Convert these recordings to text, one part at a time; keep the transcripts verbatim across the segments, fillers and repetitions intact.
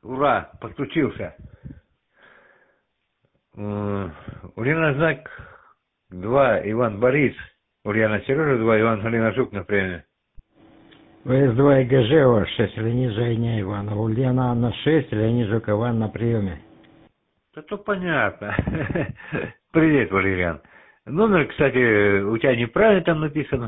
Ура, подключился. Ульяна знак два, Иван Борис. Ульяна Сережа два, Иван Галина Жук на приеме. вэ эс два и гэ жэ о шесть, Леонид Женя Иванов. Ульяна Анна шесть, Леонид Жук Иван на приеме. Это понятно. Привет, Валериан. Номер, кстати, у тебя неправильно там написано.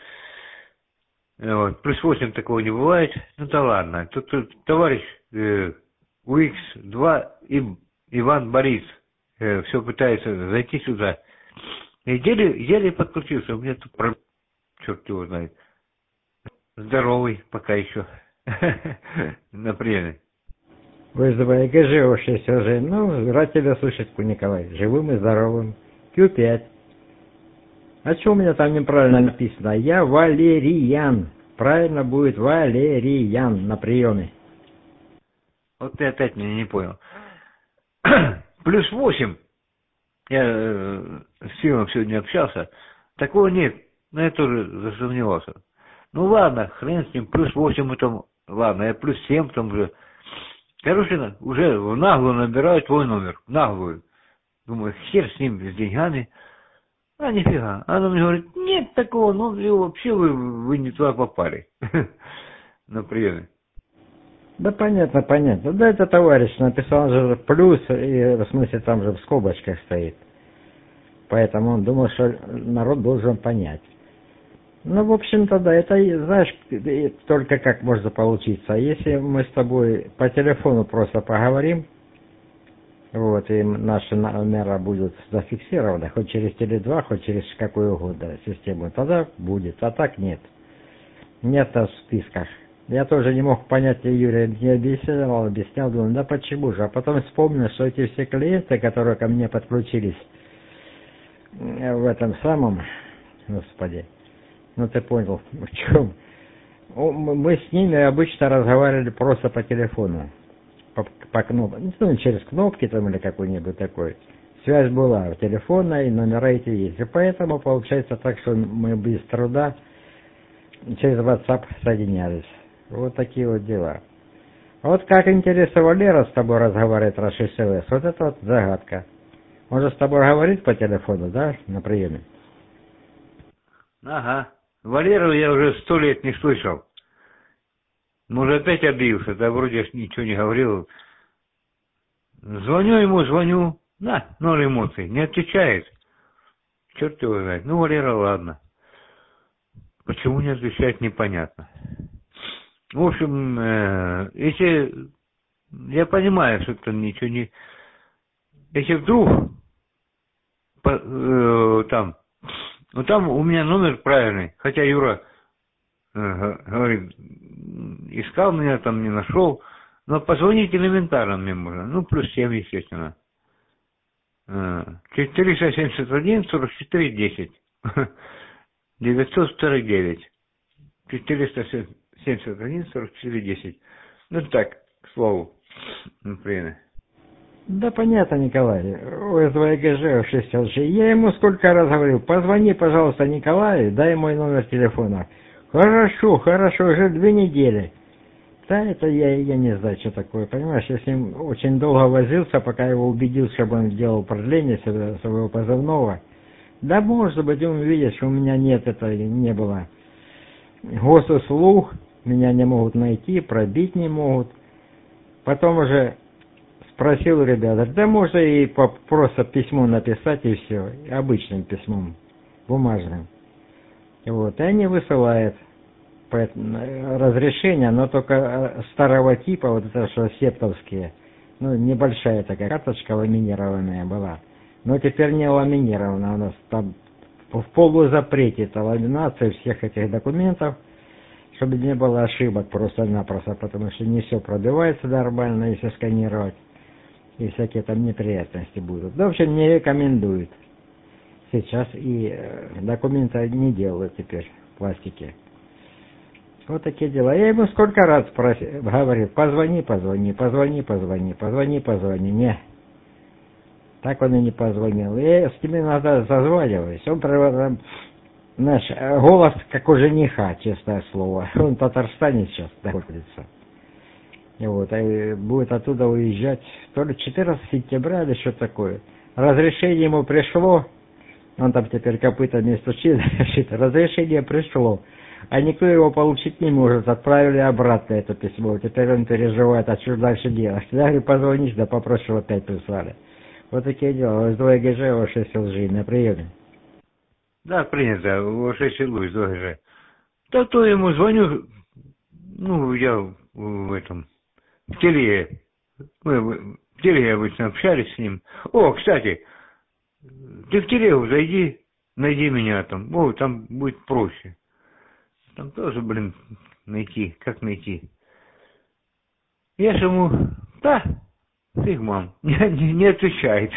Вот. Плюс восемь такого не бывает. Ну да ладно. Тут, тут товарищ э, у икс два и, Иван Борис э, все пытается зайти сюда. И еле, еле подключился. У меня тут про... черт его знает. Здоровый пока еще. На приеме. вэ эс два и гэ жэ о шесть, Жень. Ну, рад тебя слышать, Николай. Живым и здоровым. кью пять. А что у меня там неправильно написано? Я Валериан. Правильно будет Валериан на приеме. Вот ты опять меня не понял. Плюс восемь. Я э, с Филом сегодня общался. Такого нет. Но я тоже засомневался. Ну ладно, хрен с ним. Плюс восемь это... Ладно, я плюс семь там уже. Короче, уже в наглую набираю твой номер. В наглую. Думаю, хер с ним, с деньгами. А нифига. Она мне говорит, нет такого, ну и вообще вы, вы не туда попали. На приеме. Да понятно, понятно. Да это товарищ написал же плюс, и в смысле там же в скобочках стоит. Поэтому он думал, что народ должен понять. Ну, в общем-то, да, это, знаешь, только как можно получиться. Если мы с тобой по телефону просто поговорим, вот, и наши номера будут зафиксированы, хоть через теле два, хоть через какую угодно систему, тогда будет, а так нет. Нет в списках. Я тоже не мог понять, и Юрий не объяснял, объяснял, думаю, да почему же? А потом вспомнил, что эти все клиенты, которые ко мне подключились в этом самом, господи, ну ты понял, в чем? Мы с ними обычно разговаривали просто по телефону, по, по кнопкам, ну через кнопки там или какой-нибудь такой. Связь была телефонная, номера эти есть. И поэтому получается так, что мы без труда через WhatsApp соединялись. Вот такие вот дела. Вот как интересно Валера с тобой разговаривает про шесть эс, вот это вот загадка. Он же с тобой говорит по телефону, да, на приеме? Ага. Валеру я уже сто лет не слышал. Может, опять обиделся, да вроде я ничего не говорил. Звоню ему, звоню, на, ноль эмоций, не отвечает. Черт его знает. Ну, Валера, ладно. Почему не отвечает, непонятно. В общем, э, если... Я понимаю, что это ничего не... Если вдруг по, э, там... Ну, там у меня номер правильный. Хотя Юра э, говорит, искал меня, там не нашел. Но позвонить элементарно мне можно. Ну, плюс семь, естественно. четыреста семьдесят один сорок четыре десять. девятьсот сорок девять. четыреста семьдесят один сорок четыре десять. Ну так, к слову, например. Да понятно, Николай. вэ эс два и гэ жэ о шесть эл джи. Я ему сколько раз говорил, позвони, пожалуйста, Николаю, дай мой номер телефона. Хорошо, хорошо, уже две недели. Да, это я, я не знаю, что такое, понимаешь, я с ним очень долго возился, пока его убедил, чтобы он делал продление своего позывного. Да, может быть, он видит, что у меня нет, это не было. Госуслуг, меня не могут найти, пробить не могут. Потом уже спросил у ребят, да можно и просто письмо написать и все, обычным письмом, бумажным. Вот, и они высылают разрешение, но только старого типа, вот это что септовские, ну небольшая такая карточка ламинированная была, но теперь не ламинирована, у нас там в полузапрете это ламинация всех этих документов, чтобы не было ошибок просто-напросто, потому что не все пробивается нормально, если сканировать, и всякие там неприятности будут. В общем, не рекомендуют сейчас, и документы не делают теперь в пластике. Вот такие дела. Я ему сколько раз просил, говорил, позвони, позвони, позвони, позвони, позвони, позвони. Не. Так он и не позвонил. Я с ним иногда зазваниваюсь. Он прям, наш голос как у жениха, честное слово. Он в Татарстане сейчас находится. И вот, и будет оттуда уезжать то ли четырнадцатого сентября или что такое. Разрешение ему пришло, он там теперь копытами стучит, разрешение пришло, а никто его получить не может, отправили обратно это письмо, теперь он переживает, а что дальше делать. Я говорю, позвонишь, да попросишь, опять прислали. Вот такие дела, с двое ГЖ, о шесть ЛЖ на приеме. Да, принято, о шесть ЛЖ, два ГЖ. Да то ему звоню, ну, я в этом, в теле, мы в теле обычно общались с ним. О, кстати, ты в телегу зайди, найди меня там, о, там будет проще. Там тоже, блин, найти, как найти. Я же ему, да, фиг, мам, не, не, не отвечает.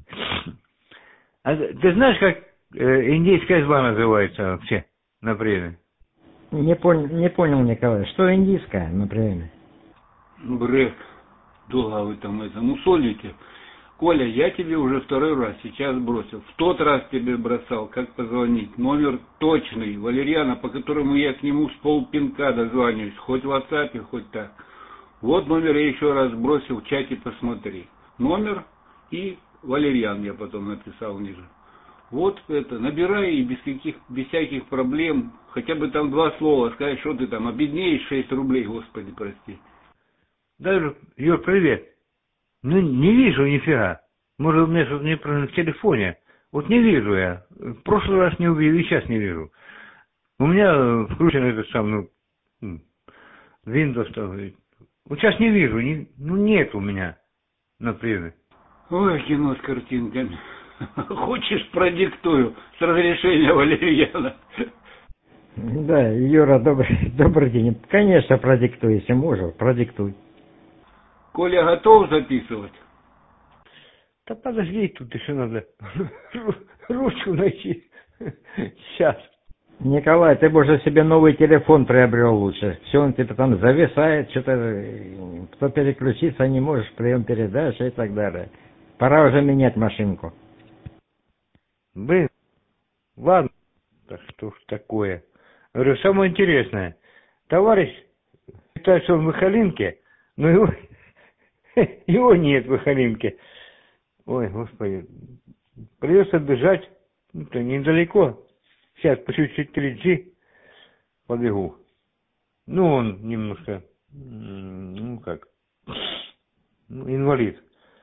А ты знаешь, как э, индейская изба называется вообще на приеме? Не, пон, не понял, Николай, что индийская на приеме? Бред. Долго вы там это мусолите. Коля, я тебе уже второй раз сейчас бросил. В тот раз тебе бросал, как позвонить. Номер точный, Валерьяна, по которому я к нему с полпинка дозваниваюсь. Хоть в WhatsApp, хоть так. Вот номер я еще раз бросил, в чате посмотри. Номер и Валерьян я потом написал ниже. Вот это, набирай и без каких, без всяких проблем, хотя бы там два слова, сказать, что ты там, обеднеешь шесть рублей, господи, прости. Да, Юр, привет. Ну, не вижу нифига. Может, у меня что-то неправильно в телефоне. Вот не вижу я. В прошлый раз не увидел, и сейчас не вижу. У меня включен этот сам, ну, Windows. Там. Вот сейчас не вижу, не, ну нет у меня на приеме. Ой, кино с картинками. Хочешь, продиктую с разрешения Валерьяна? Да, Юра, добрый, добрый день. Конечно, продиктуй, если можешь, продиктуй. Коля готов записывать? Да подожди, тут еще надо ручку найти. Сейчас. Николай, ты бы уже себе новый телефон приобрел лучше. Все он тебе там зависает, что-то, кто переключиться не можешь, прием передач и так далее. Пора уже менять машинку. Блин, ладно. Да что ж такое. Говорю, самое интересное. Товарищ, считается он в Ихалинке, но его, его нет в Ихалинке. Ой, господи. Придется бежать. Это недалеко. Сейчас по чуть-чуть три джи побегу. Ну, он немножко, ну как, ну, инвалид.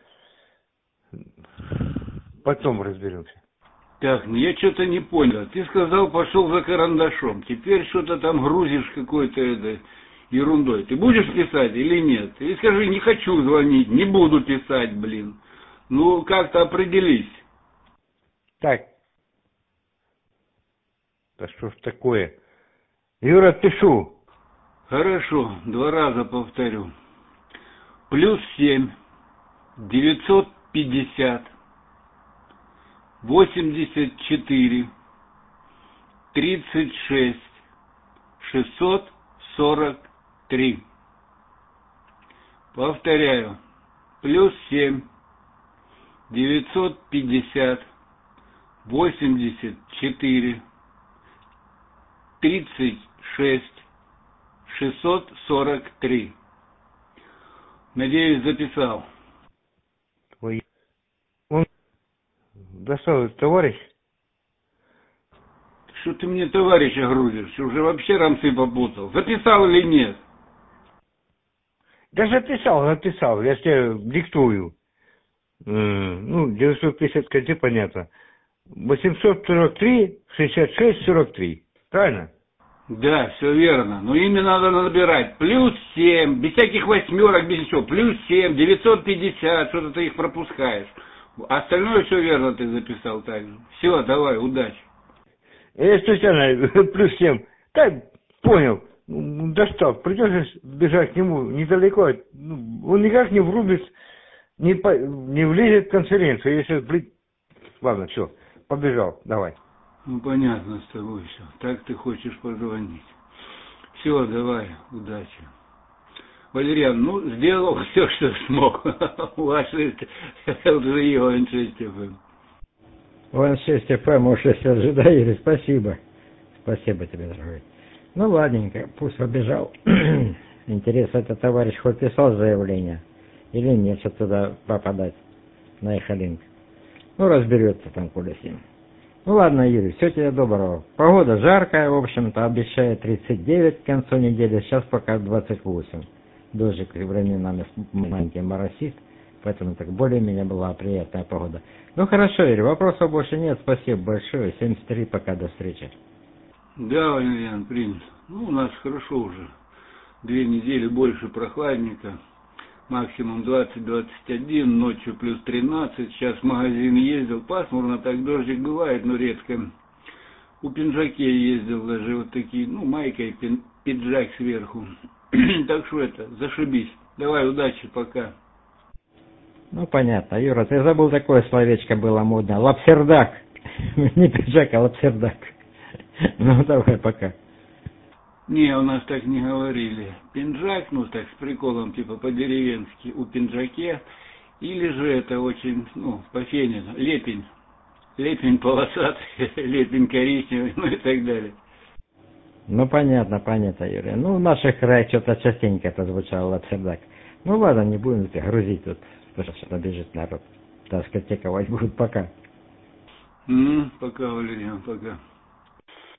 Потом разберемся. Так, ну я что-то не понял. Ты сказал, пошел за карандашом. Теперь что-то там грузишь какой-то это, ерундой. Ты будешь писать или нет? И скажи, не хочу звонить, не буду писать, блин. Ну, как-то определись. Так. Да что ж такое? Юра, пишу. Хорошо, два раза повторю. Плюс семь, девятьсот пятьдесят, восемьдесят четыре, тридцать шесть, шестьсот сорок три. Повторяю. Плюс семь, девятьсот пятьдесят, восемьдесят четыре, тридцать шесть, шестьсот сорок три. Надеюсь, записал. Ой. Он достал товарищ. Что ты мне товарища грузишь? Уже вообще рамсы попутал. Записал или нет? Да записал, записал. Я тебе диктую. Ну, девятьсот пятьдесят, где понятно. восемьсот сорок три, шестьдесят шесть, сорок три. Правильно? Да, все верно. Но имя надо набирать. Плюс семь, без всяких восьмерок, без ничего. Плюс семь, девятьсот пятьдесят, что-то ты их пропускаешь. Остальное все верно ты записал также. Все, давай, удачи. Я случайно плюс семь. Так, понял. Достал. Придется бежать к нему недалеко. Он никак не врубится, не, по, не влезет в конференцию. Если, блин... Ладно, все, побежал. Давай. Ну, понятно с тобой все. Так ты хочешь позвонить. Все, давай, удачи. Валериан, ну, сделал все, что смог. Ваши эл джи и о эн шесть эф эм. о эн шесть эф эм, о шесть ожидали, спасибо. Спасибо тебе, дорогой. Ну, ладненько, пусть побежал. Интересно, этот товарищ хоть писал заявление или нет, чтобы туда попадать, на Эхолинк. Ну, разберется там куда с ним. Ну ладно, Юрий, всего тебе доброго. Погода жаркая, в общем-то, обещает тридцать девять к концу недели, сейчас пока двадцать восемь. Дождик временами маленький моросит, поэтому так более-менее была приятная погода. Ну хорошо, Юрий, вопросов больше нет, спасибо большое. семьдесят три, пока, до встречи. Да, Валерьян, принято. Ну, у нас хорошо уже. Две недели больше прохладненько. Максимум двадцать — двадцать один, ночью плюс тринадцать. Сейчас в магазин ездил, пасмурно, так дождик бывает, но редко. У пинжаке ездил даже вот такие, ну, майка и пин, пиджак сверху. Так что это, зашибись. Давай, удачи, пока. Ну, понятно. Юра, ты забыл, такое словечко было модное. Лапсердак. Не пиджак, а лапсердак. Ну, давай, пока. Не, у нас так не говорили. Пинжак, ну так с приколом, типа по-деревенски, у пинжаке. Или же это очень, ну, по фене, лепень. Лепень полосатый, лепень коричневый, ну и так далее. Ну, понятно, понятно, Юрий. Ну, в наших краях что-то частенько это звучало, лапсердак. Ну, ладно, не будем это грузить тут, потому что набежит народ. Дискотековать будут, пока. М-м, пока, Валерьян, пока.